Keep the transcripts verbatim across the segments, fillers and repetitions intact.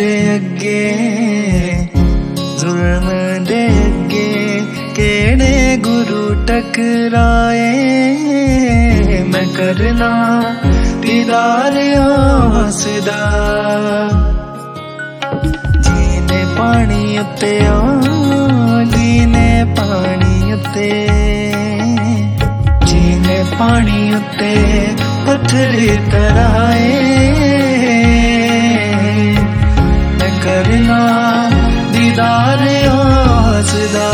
दे अगे जुल्म दे अगे केड़े गुरु टकराए। मैं करना दीदार आसदा जीने पानी उत्ते जीने पानी उत्ते जीने पानी उत्ते पत्थर तराए। मैं करना दीदार आसदा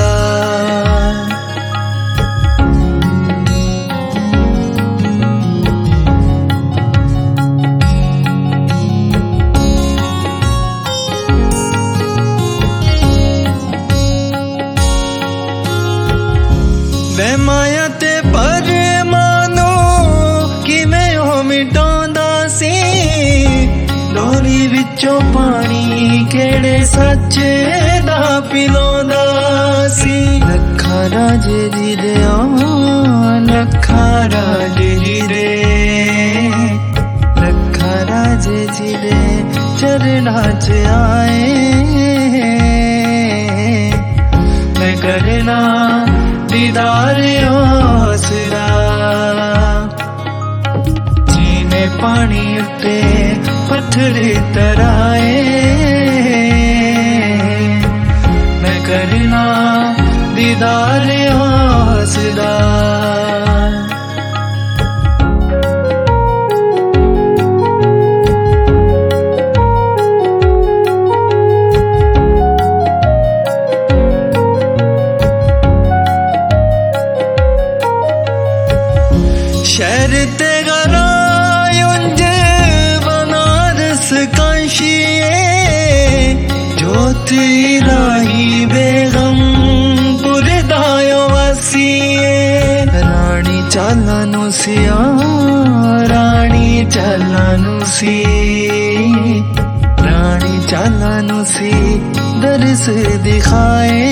वे माया ते पर मानो कि मैं हो मिटांदा सी डोरी विचों पानी केड़े सच दा पिलांदा सी। लखा राजे जी दे लखा राजे जी दे लखा राजे जी दे चरणा च आए। मैं करना दीदार आसरा जीने पानी उत्ते पत्थर तराए। मैं करना दीदार आसरा शहर ते गरायुंज बनारस काशिए ज्योति राही बेगम पुरदायो वसीए। रानी चालानु सिया रानी चालानु सी रानी चालानु सी दर्स दिखाए।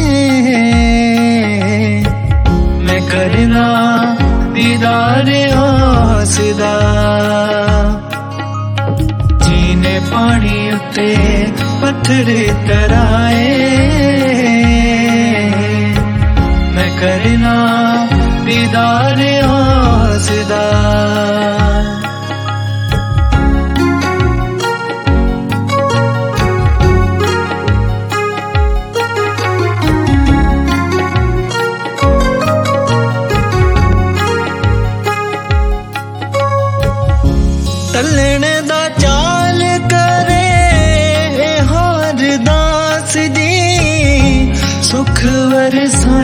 मैं करना दीदार आसदा जीने पानी उत्ते पत्थर तराए। मैं करना दीदार आसदा तलने दा चाल करे हार दास जी सुख वरसा